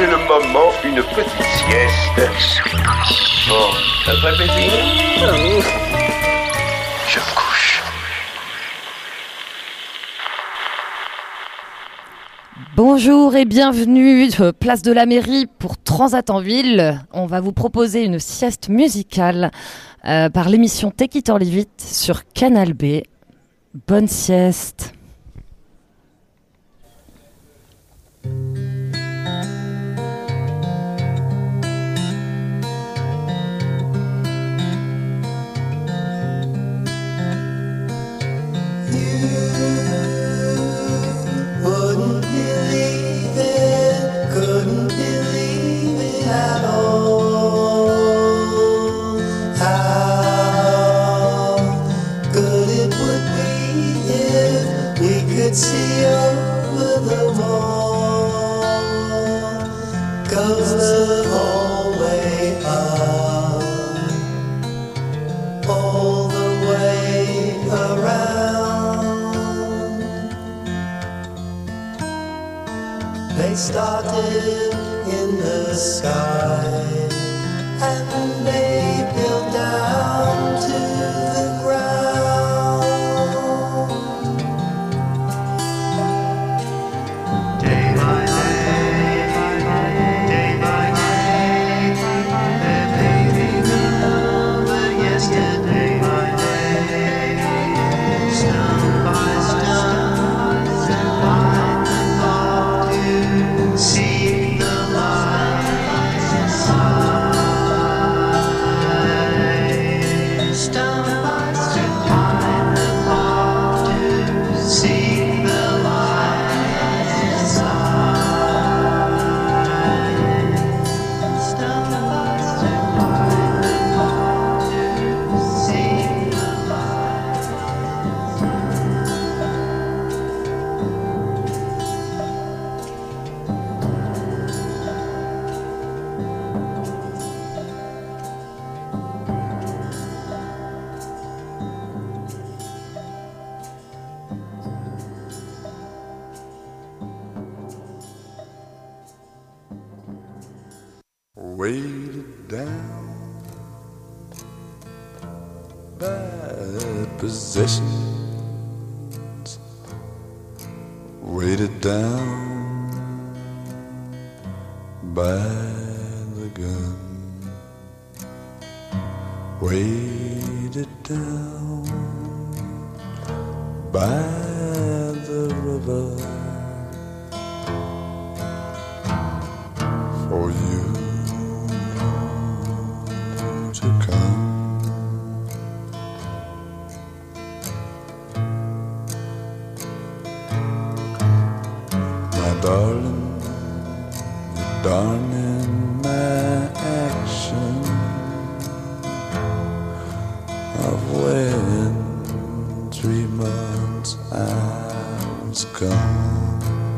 c'est le moment, une petite sieste. Bon, ça te fait plaisir? Je me couche. Bonjour et bienvenue, place de la mairie pour Transat en ville. On va vous proposer une sieste musicale par l'émission Take It or Leave It sur Canal B. Bonne sieste. See over the wall goes the hallway up, all the way around. They started in the sky and they built down to the ground. Weighted down by possessions, weighted down by the gun, weighted down by the river for you to come. My darling, you're darling, my action of when 3 months I was gone.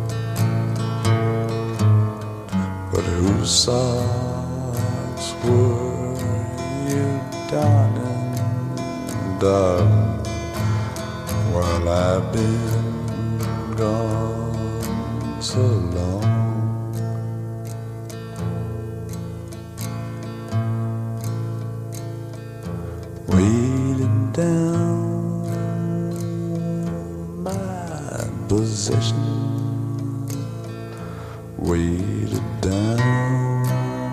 But whose socks were you, darling, darling, while I've been gone so long? Weighted down my possession, weighted down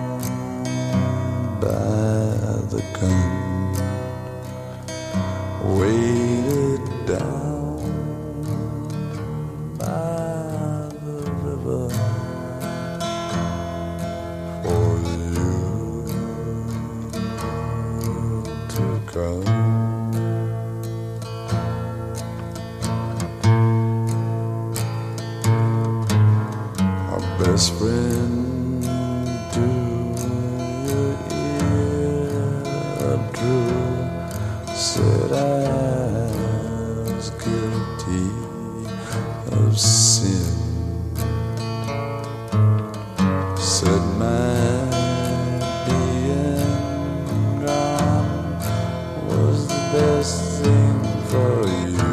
by the gun, weighted down by the river for you to come. Our best friend to your ear drew, said I was guilty of sin, said my being gone was the best thing for you.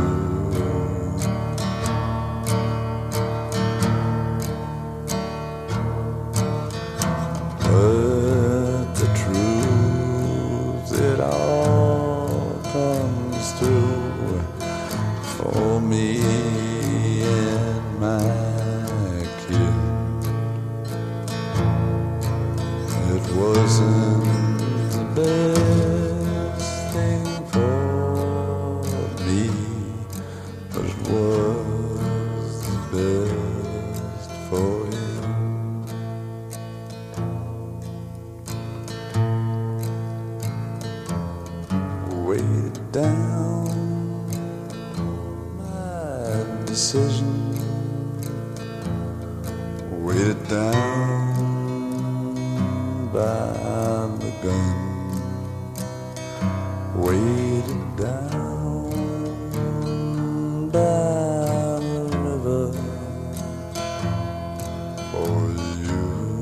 wasn't the best thing for me, but it was the best for him. Weighed down my decision, weighted down by the gun, weighted down by the river for you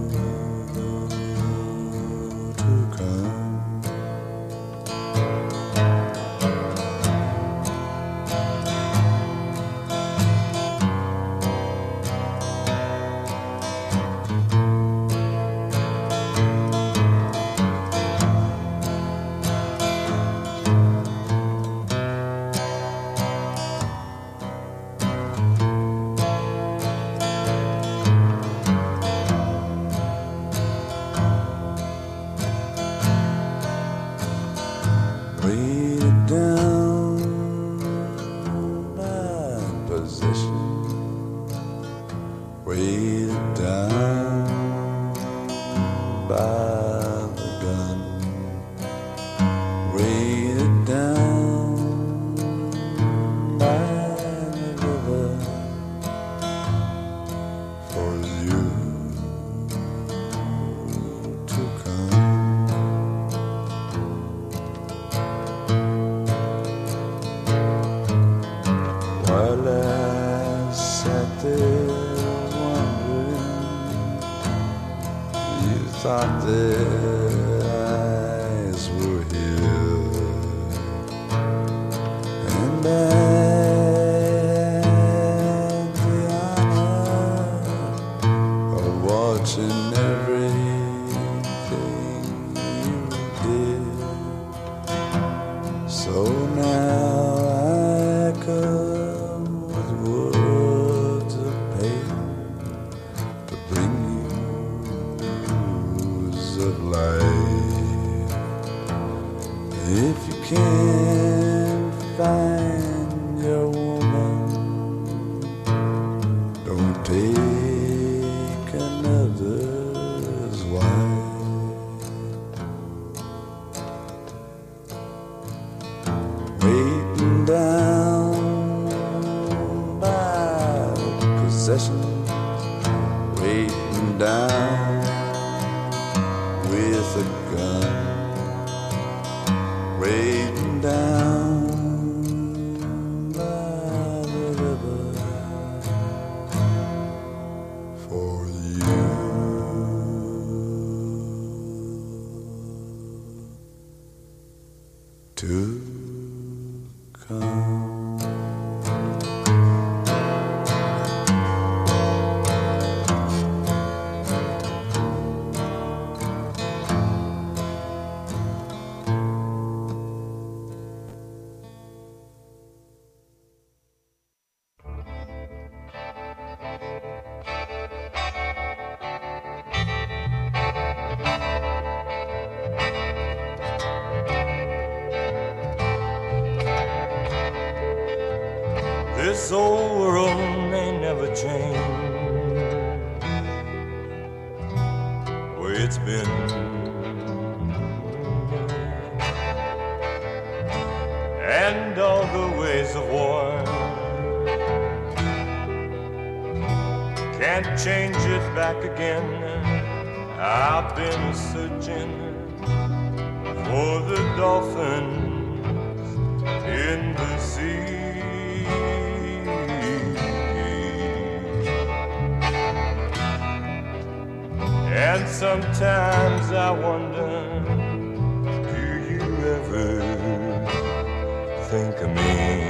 to come. Weighted down by possession, weighted down by the gun, weighted down by the river for you to come. While I sat there wondering, you thought that eyes were here, and I had the honor of watching everything you did. So now I come with words of pain to bring you news of life. If you can't find your woman, don't take another's wife. Waiting down by possessions, waiting down with a gun, waiting down by the river for you to come. This old world may never change the way it's been. And all the ways of war can't change it back again. I've been searching for the dolphins in the sea. And sometimes I wonder, do you ever think of me?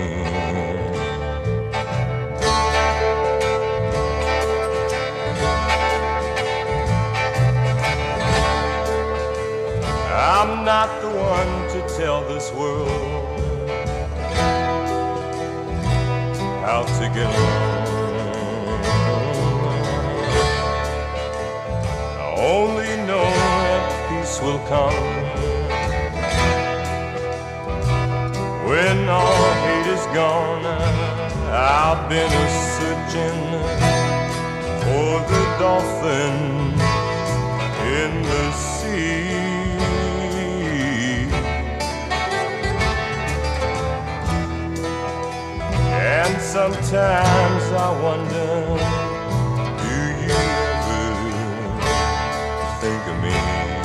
I'm not the one to tell this world how to get along. I only know that peace will come. When all hate is gone, I've been a-searching for the dolphin in the sea. And sometimes I wonder, do you ever think of me?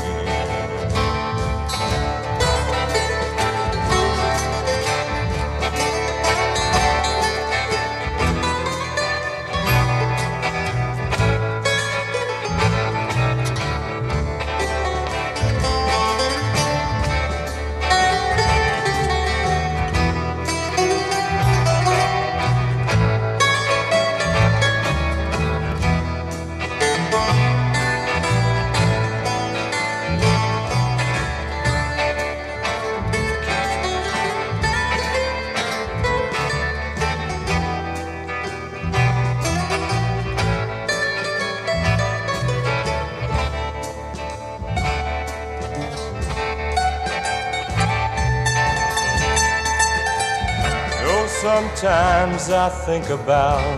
Sometimes I think about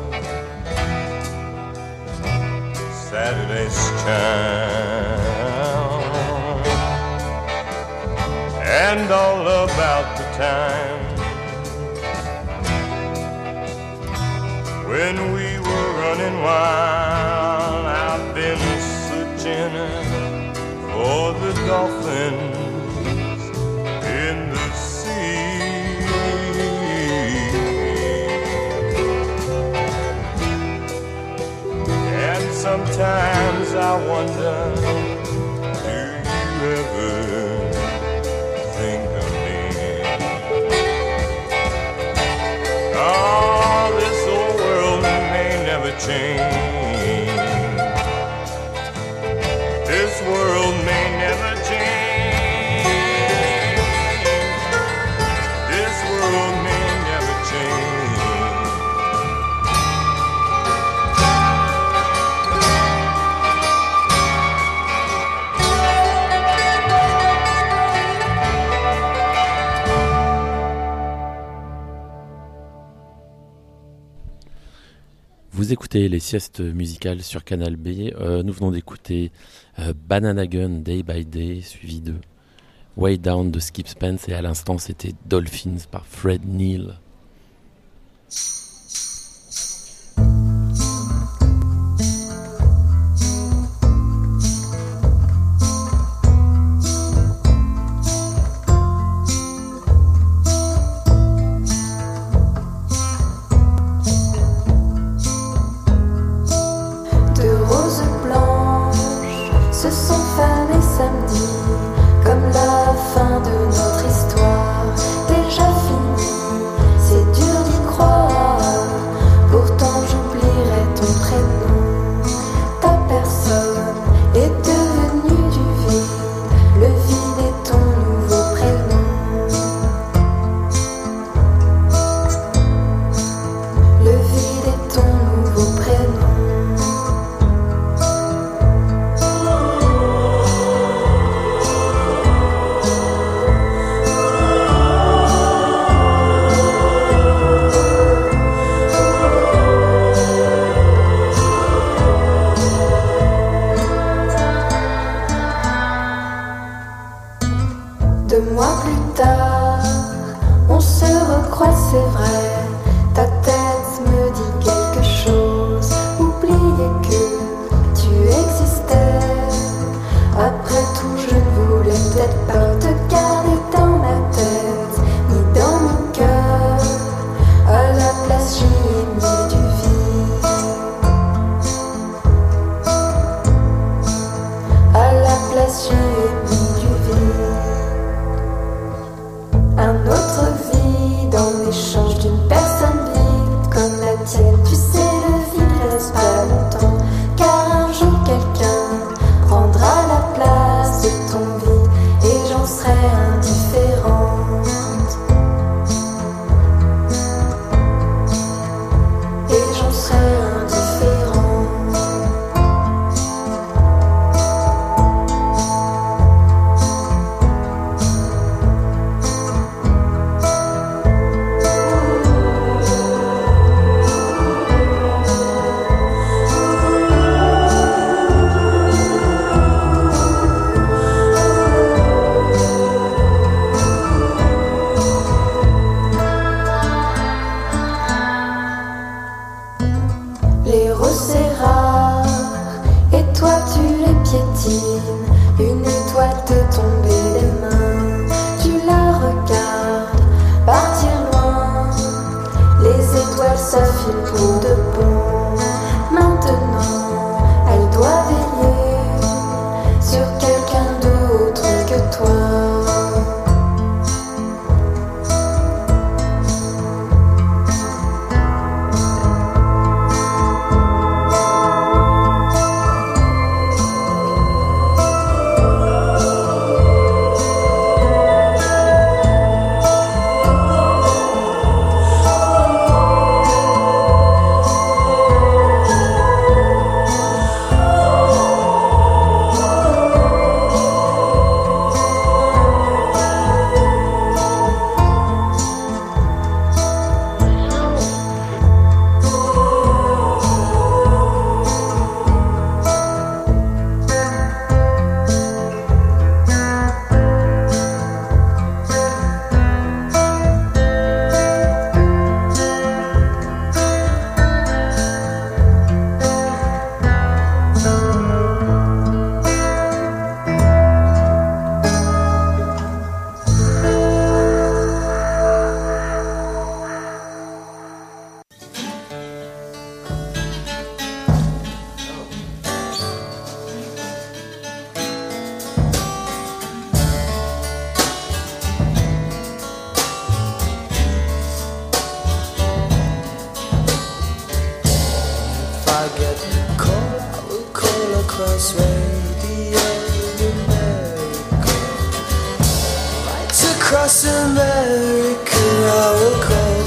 Saturday's town and all about the time when we were running wild. I've been searching for the dolphins in the sea. Sometimes I wonder, do you ever think of me? Oh, this old world may never change. This world may never change. This world may never change. Vous écoutez les siestes musicales sur Canal B. Nous venons d'écouter Banana Gun Day by Day, suivi de Way Down de Skip Spence, et à l'instant c'était Dolphins par Fred Neil. Se sont fanés samedi, comme la fin de notre histoire, déjà finie, c'est dur d'y croire. piétine, une étoile te tomber des mains. Tu la regardes partir loin, les étoiles s'affilent pour de bon. Maintenant, elle doit veiller sur quelqu'un d'autre que toi. Across America, I will call.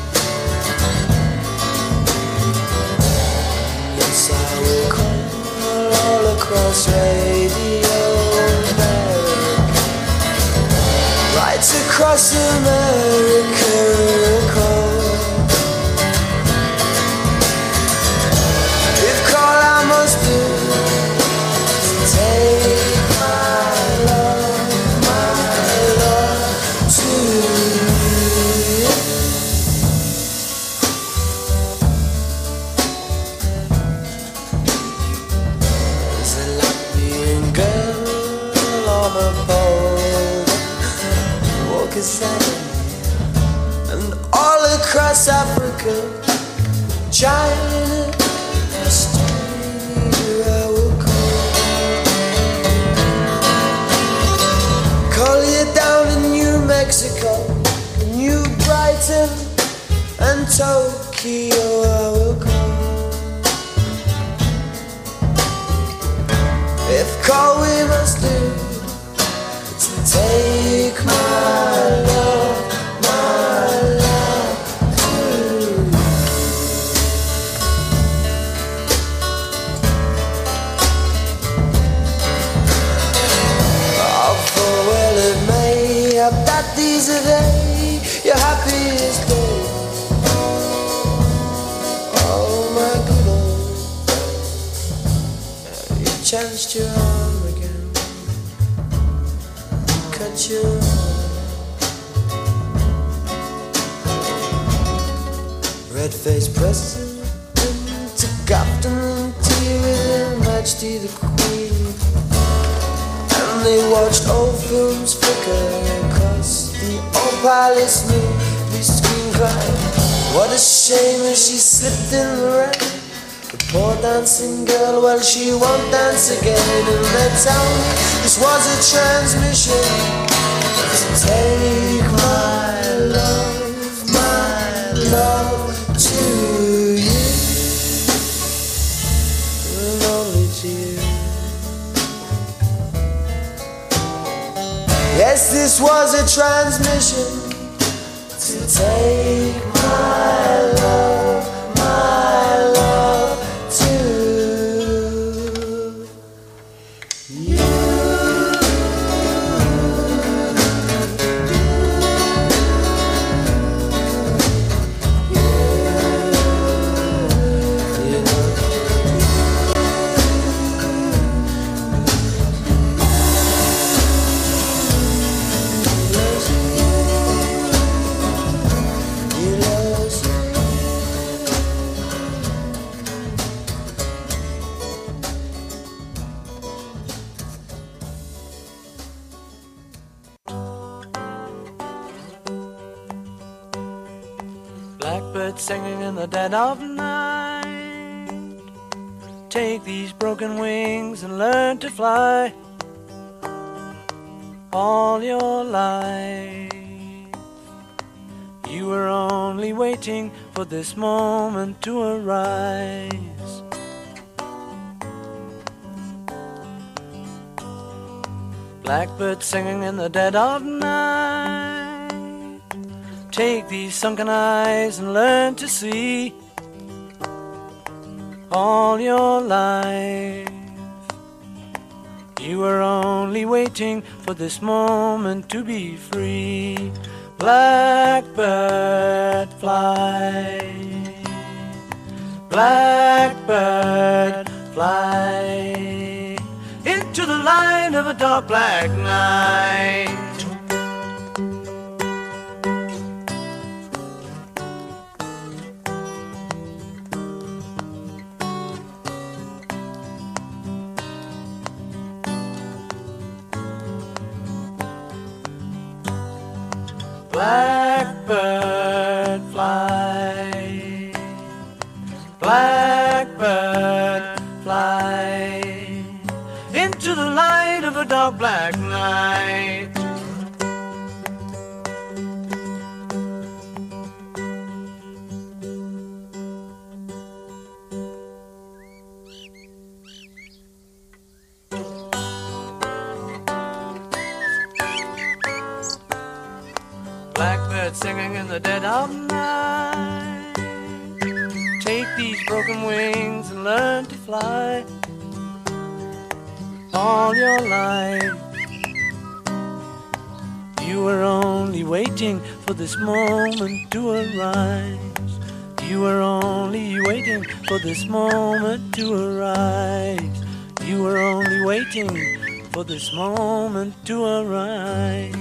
Yes, I will call all across Radio America. Right across America, I will call. If call I must do to take my love to you. There's a Latvian girl on a pole, walking and all across Africa, China, Australia, I will call you down in New Mexico, New Brighton and Tokyo, I will call. If call we must do to take my love to you. Oh, for well it may have that these a day your happiest day. Oh my good old, you chanced your arm again, cut your red-faced president took afternoon tea with Her Majesty the Queen, and they watched old films flicker across the old palace movie screen, crying, what a shame as she slipped in the rain. The poor dancing girl, well she won't dance again. And they tell me this was a transmission to take my love to you, and only to you. Yes, this was a transmission to take my love to you. You lost Blackbird singing in the dead of night. Take these broken wings and learn to fly all your life. You were only waiting for this moment to arise. Blackbird singing in the dead of night. Take these sunken eyes and learn to see all your life. You were only waiting for this moment to be free. Blackbird fly, blackbird fly, into the light of a dark black night. Blackbird fly, blackbird fly, into the light of a dark black night. Blackbird singing in the dead of night. Take these broken wings and learn to fly all your life. You were only waiting for this moment to arise. You were only waiting for this moment to arise. You were only waiting for this moment to arise.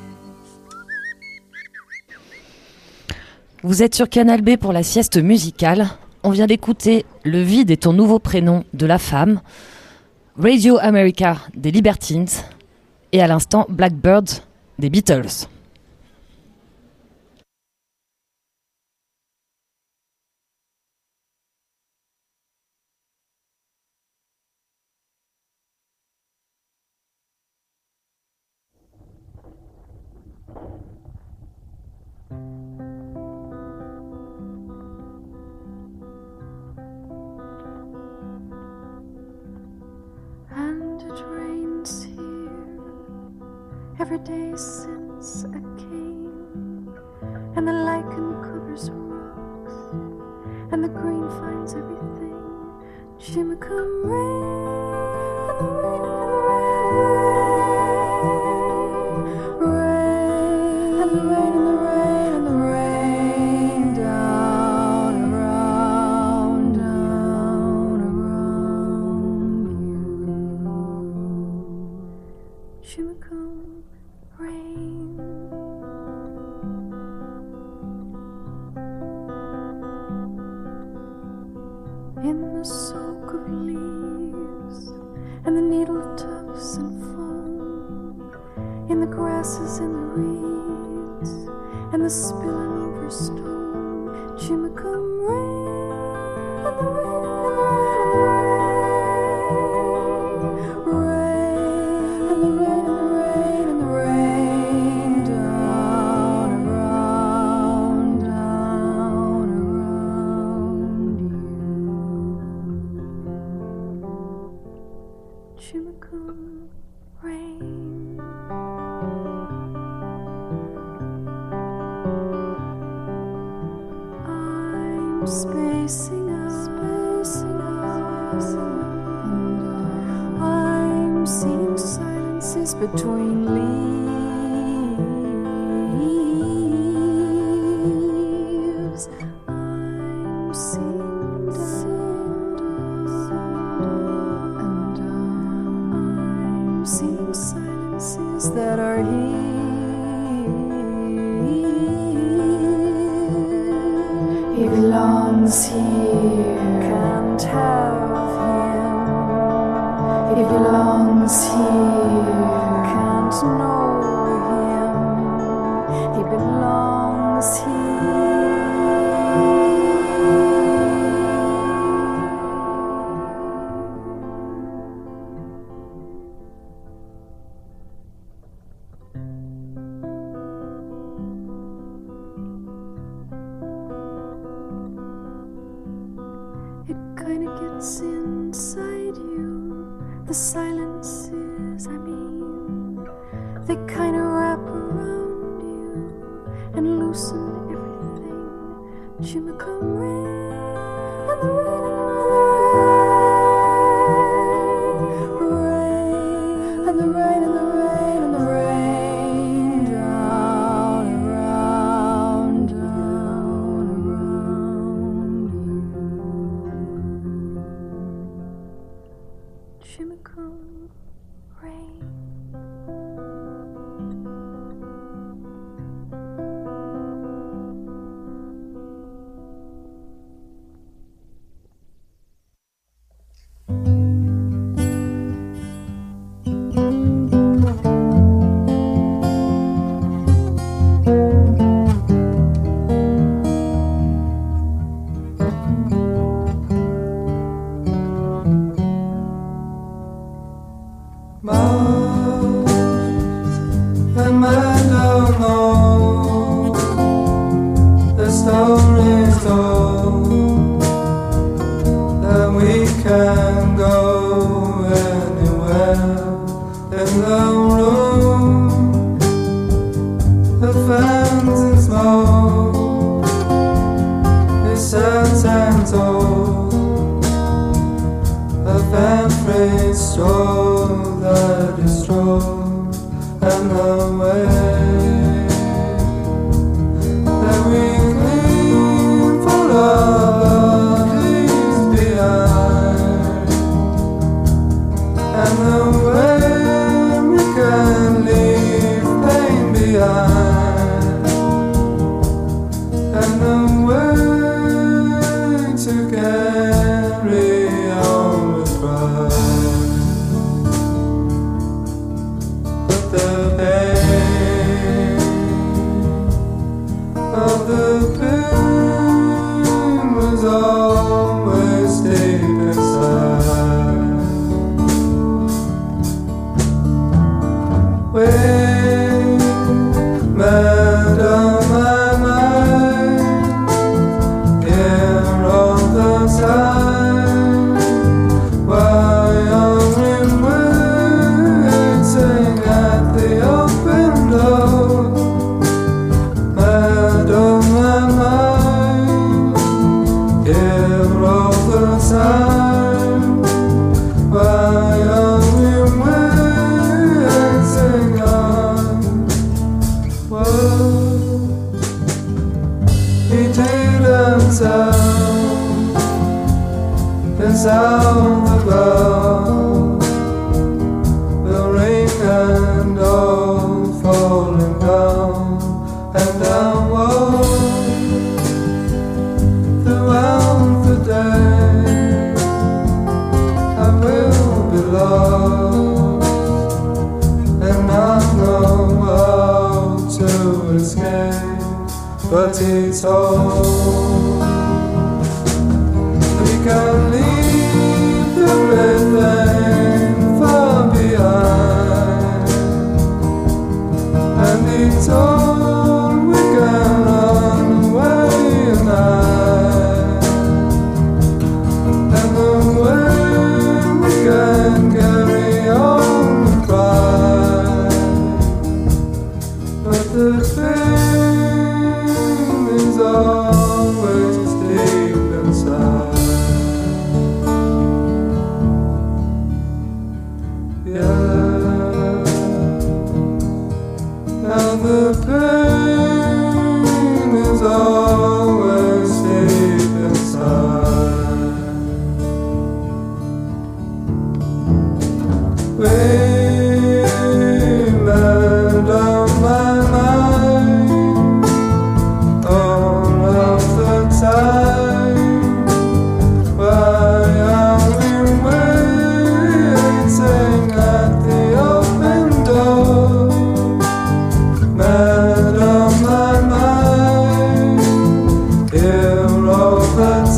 Vous êtes sur Canal B pour la sieste musicale. On vient d'écouter Le vide est ton nouveau prénom de La Femme, Radio America des Libertines et à l'instant Blackbird des Beatles. And it rains here every day since I came, and the lichen covers rocks, and the green finds everything. Jimmy, come rain, and the rain, and the rain, and the rain, and the rain, and the rain, down around, down around you. Jimmy, come rain. In the soak of leaves and the needle tufts and foam, in the grasses and the reeds and the spilling over stone, Jimmy, come rain, and the rain, and the rain, rain, and the rain, and the rain, and the rain, down around, down around you. Jimmy, come rain. I'm spacing out, and I'm seeing silences between leaves. I'm seeing and I'm seeing silences that are here. He belongs here, can't have him. He belongs here, can't know him. He belongs here. what's inside you. The silences, I mean, they kinda wrap around you and loosen everything. Jimmy come rain and the rain and the rain and the rain and the rain down around, down around you. Jimmy come rain.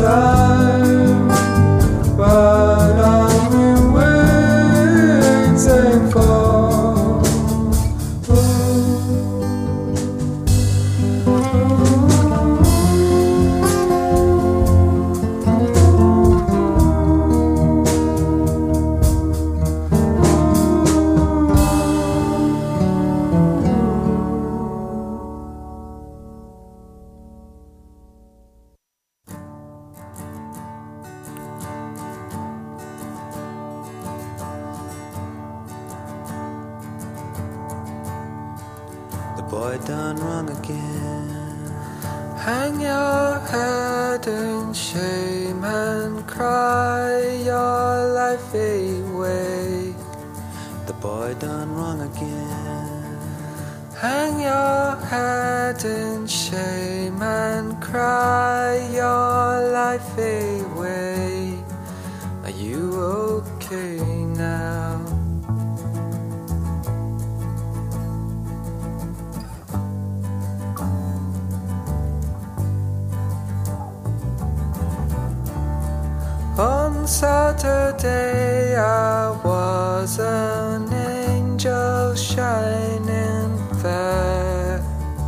But I'm waiting. boy done wrong again. Hang your head in shame and cry your life away. The boy done wrong again. Hang your head in shame and cry your life away. Are you okay now? On Saturday I was an angel shining fair.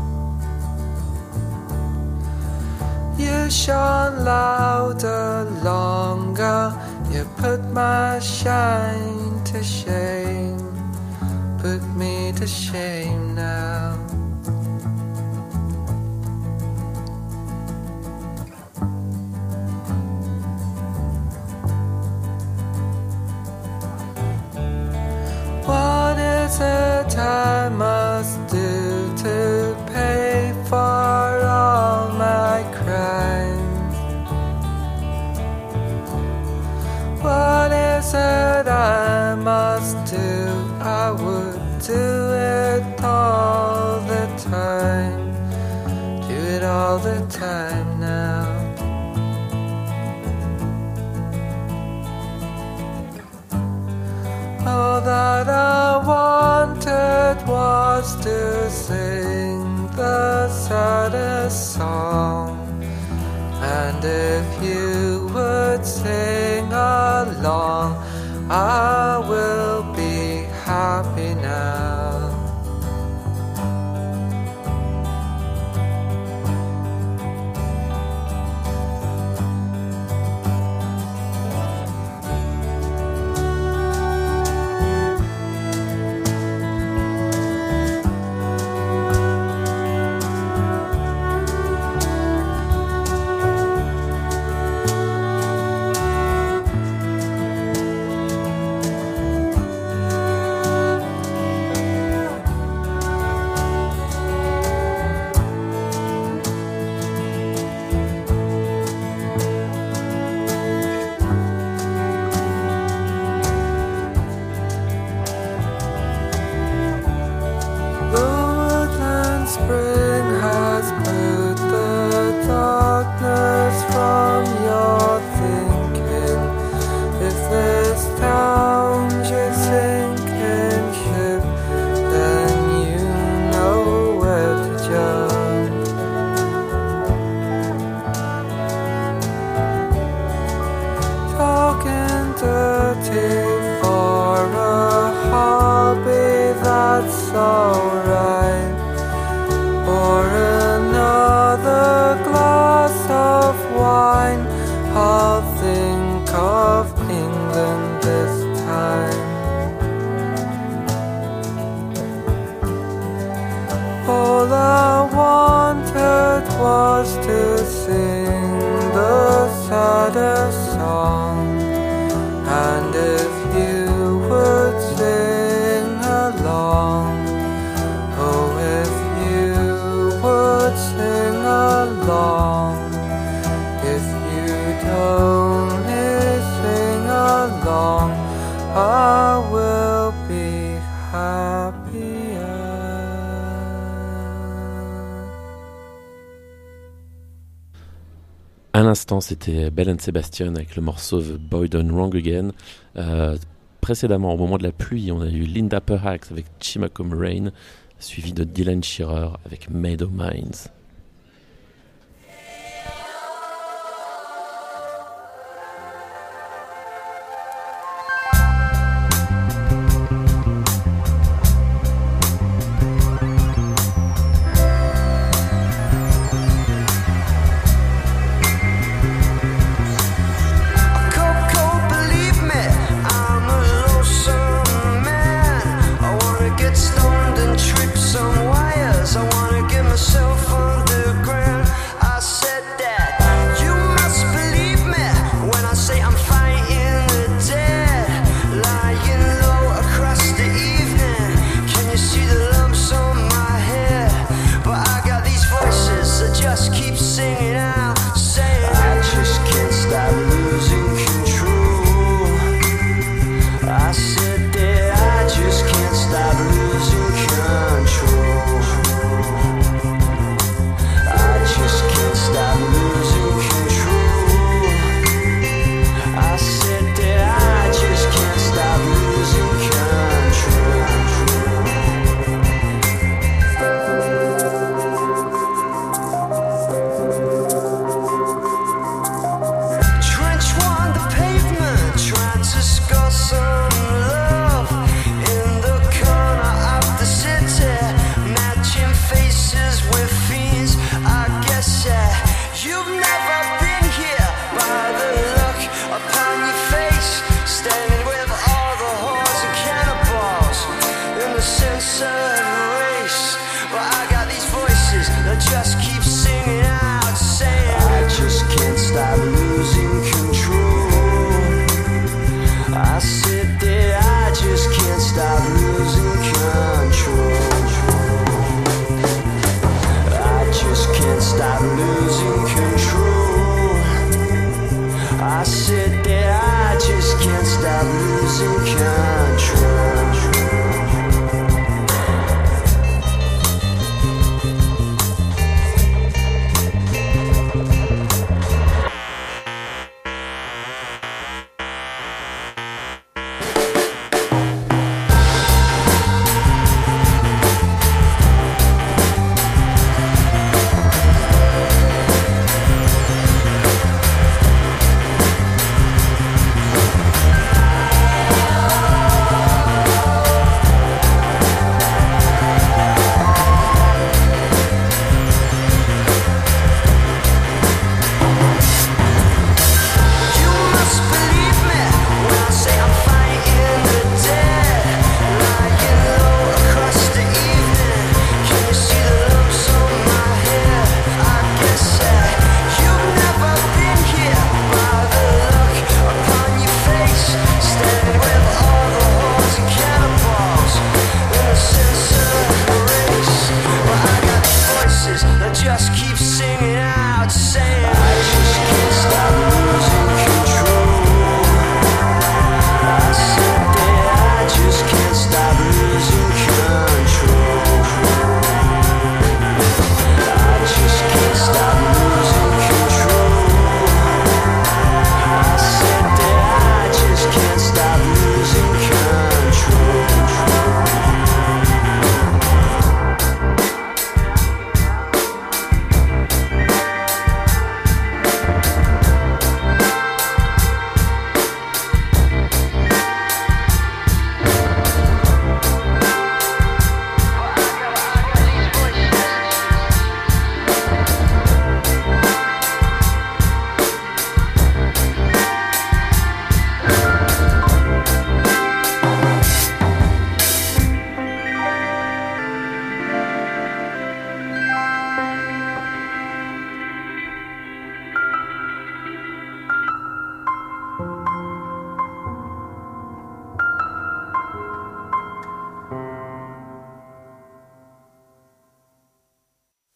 You shone louder, longer. You put my shine to shame. Put me to shame now. What is it I must do to pay for all my crimes? What is it I must do? I would do it all the time. Do it all the time now. All that I wanted was to sing the saddest song. And if you would sing along, I will be happy now. Spring has put the darkness from your thinking. If this town's your sinking ship, then you know where to jump. Talking dirty for a hobby, that's alright. For another glass of wine, I'll think of England this time. All I wanted was to sing the saddest song. And if you would sing along, oh, if would sing along. If you don't sing along, I will be happier. À l'instant, c'était Belle and Sebastian avec le morceau The Boy Done Wrong Again. Précédemment, au moment de la pluie, on a eu Linda Perhacs avec Chimacum Rain, suivi de Dylan Shearer avec Made of Minds. Get stoned and trip some wires. I wanna get myself on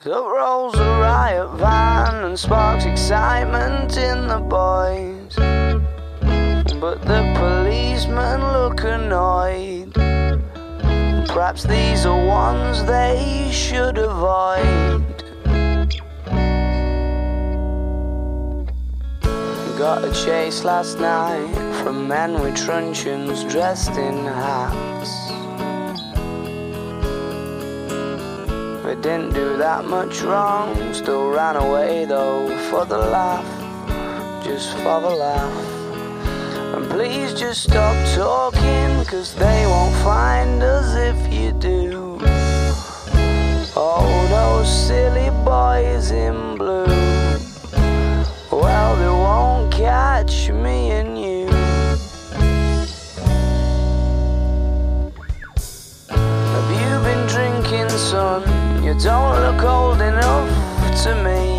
Up rolls a riot van and sparks excitement in the boys. But the policemen look annoyed. Perhaps these are ones they should avoid. Got a chase last night from men with truncheons dressed in hats. They didn't do that much wrong, still ran away though for the laugh, just for the laugh. And please just stop talking, cause they won't find us if you do. Oh, those silly boys in blue, well, they won't catch me and you. Have you been drinking, son? You don't look old enough to me.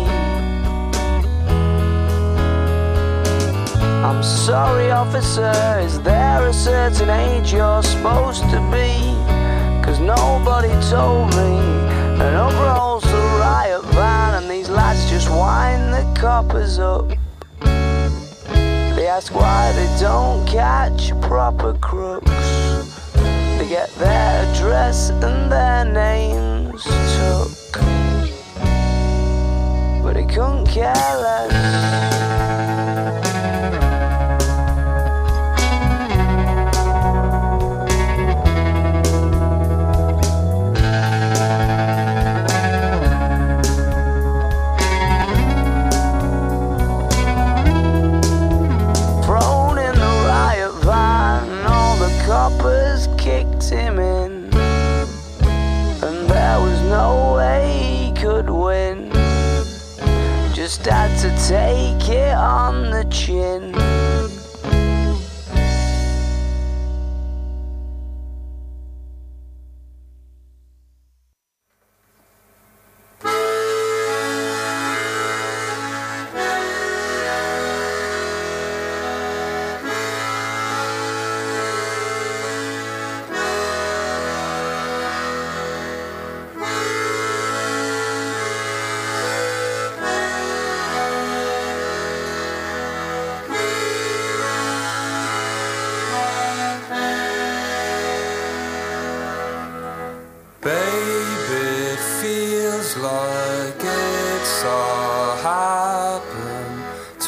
I'm sorry, officer, is there a certain age you're supposed to be? Cause nobody told me. And up rolls the riot van and these lads just wind the coppers up. They ask why they don't catch proper crooks. They get their address and their names took, but they couldn't care less. Coppers kicked him in, and there was no way he could win. Just had to take it on the chin. Like it's all happened.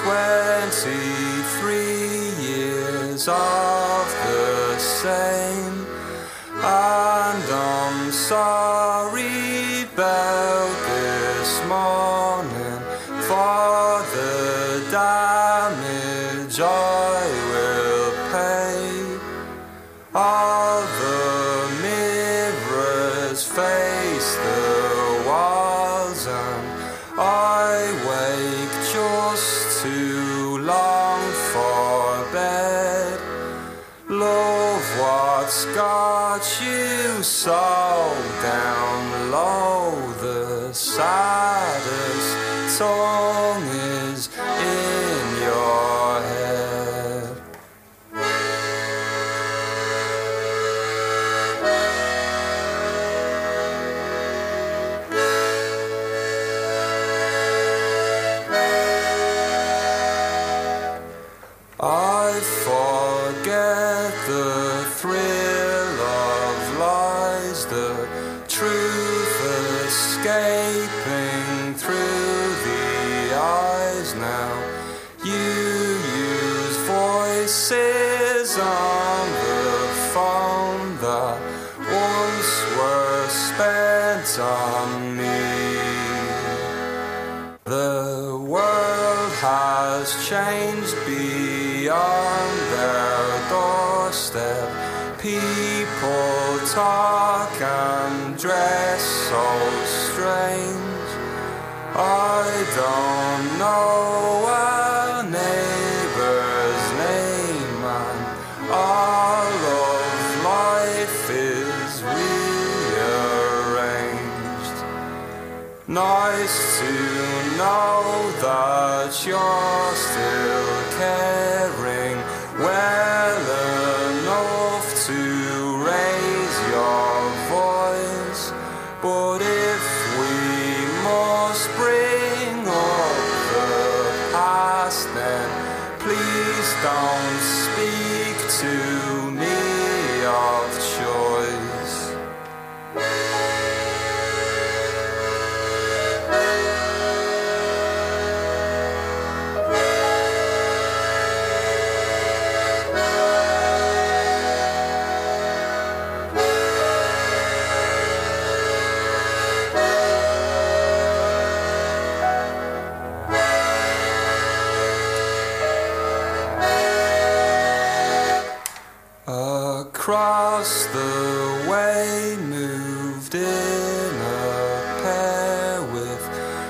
23 years of the same, and I'm sorry about this morning for the damage I will pay. All the mirrors face the walls, and I wake just too long for bed. Love, what's got you so down low? The saddest song is in your head. I forget the thrill of lies, the truth escaping through the eyes. Now you use voices on the phone that once were spent on me. The world has changed beyond their doorstep. People talk and dress so strange. I don't know a neighbor's name, and all of life is rearranged. Nice to know that you're still caring well enough to raise your voice. But if we across the way moved in a pair with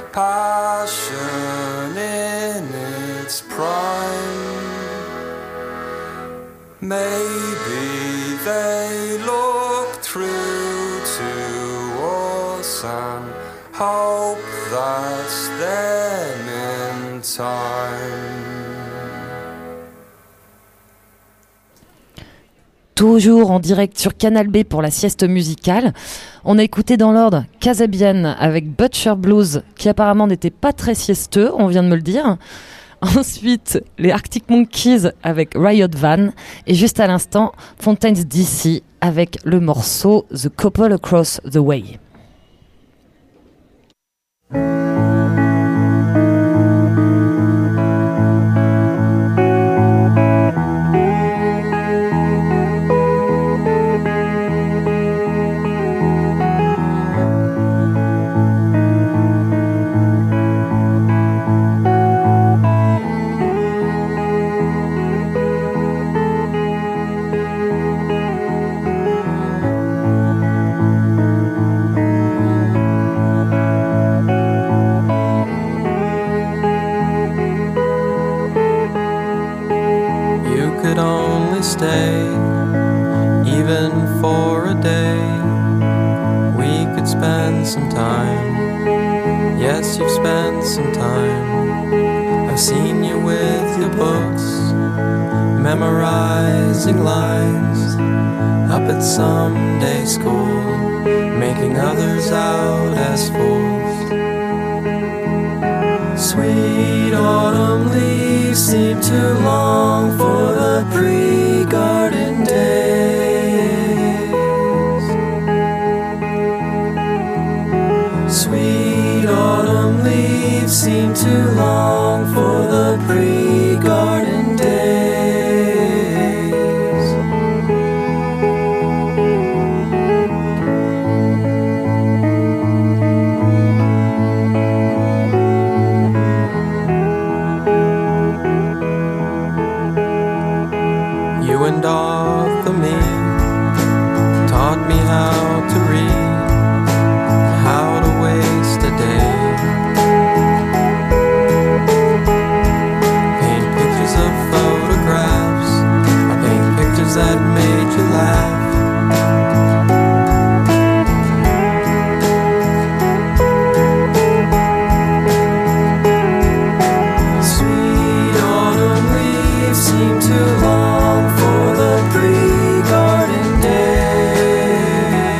passion in its prime. Maybe they look through to us and hope that's them in time. Toujours en direct sur Canal B pour la sieste musicale. On a écouté dans l'ordre Kasabian avec Butcher Blues, qui apparemment n'était pas très siesteux, on vient de me le dire. Ensuite, les Arctic Monkeys avec Riot Van. Et juste à l'instant, Fontaines DC avec le morceau The Couple Across the Way. Stay, even for a day. We could spend some time. Yes, you've spent some time. I've seen you with your books, memorizing lines, up at Sunday school, making others out as fools. Sweet autumn leaves seem too long for the pre-garden days. Sweet autumn leaves seem too long for the pre-garden days. You and off the me taught me how to read, how to waste a day. Paint pictures of photographs, or paint pictures that made you laugh. Sweet autumn leaves seem too long for the pre-garden days.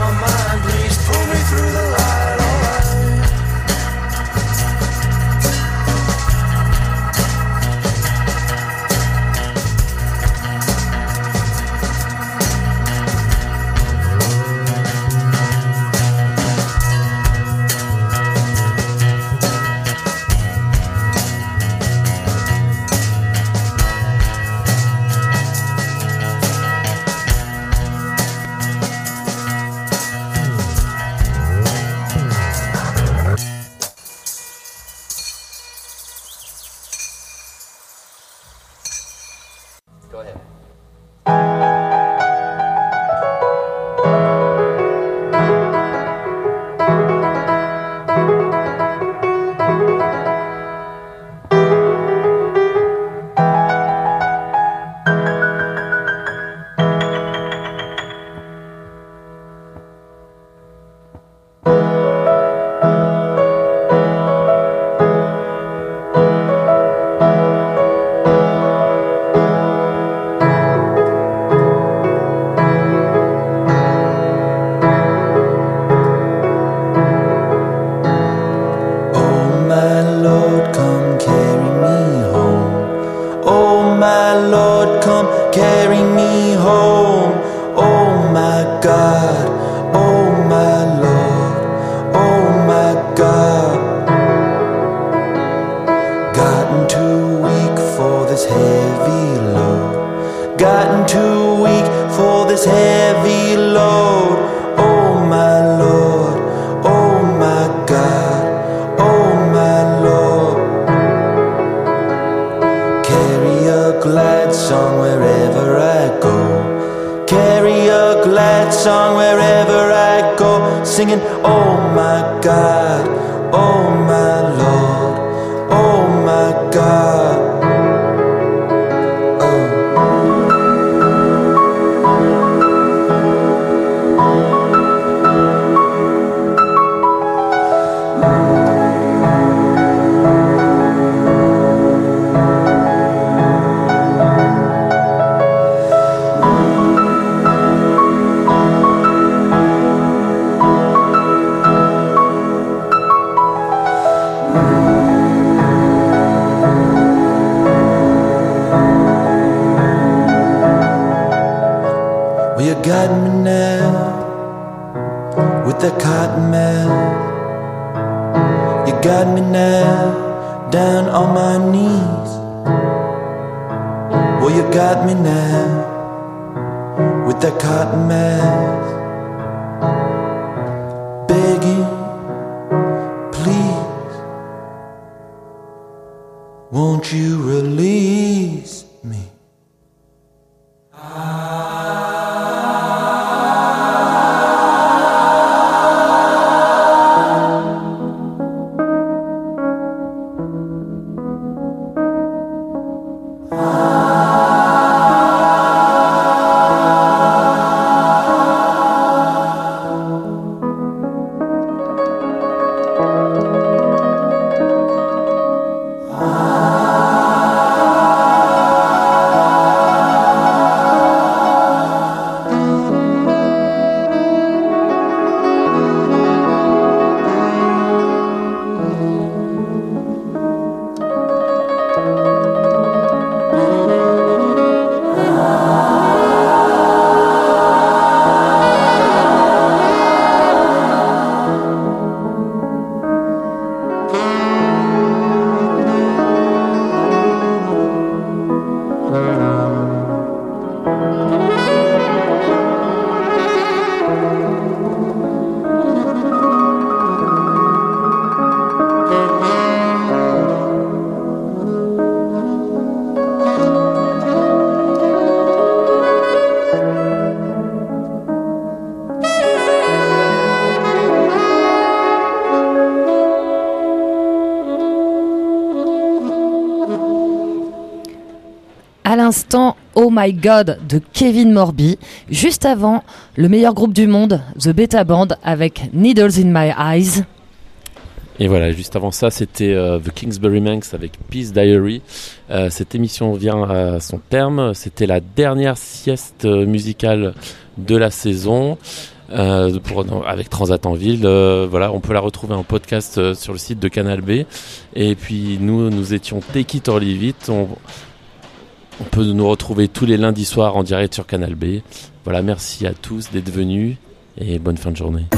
my mind, please pull me through the light, alright. Go ahead. Singing, oh my God, oh my Lord, oh my God. You got me now with the cotton mouth. You got me now down on my knees. Well, you got me now with the cotton mouth, begging, please, won't you release me? À l'instant, Oh My God de Kevin Morby. Juste avant, le meilleur groupe du monde, The Beta Band avec Needles in My Eyes. Et voilà, juste avant ça, c'était The Kingsbury Manx avec Peace Diary. Cette émission vient à son terme. C'était la dernière sieste musicale de la saison. avec Transat en ville. Voilà, on peut la retrouver en podcast sur le site de Canal B. Et puis nous étions Take It or Leave It. On peut nous retrouver tous les lundis soirs en direct sur Canal B. Voilà, merci à tous d'être venus et bonne fin de journée.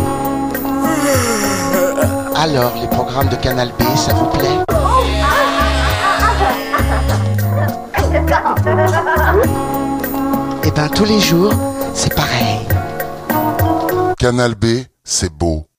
Alors, les programmes de Canal B, ça vous plaît ? Eh ben, tous les jours, c'est pareil. Canal B, c'est beau.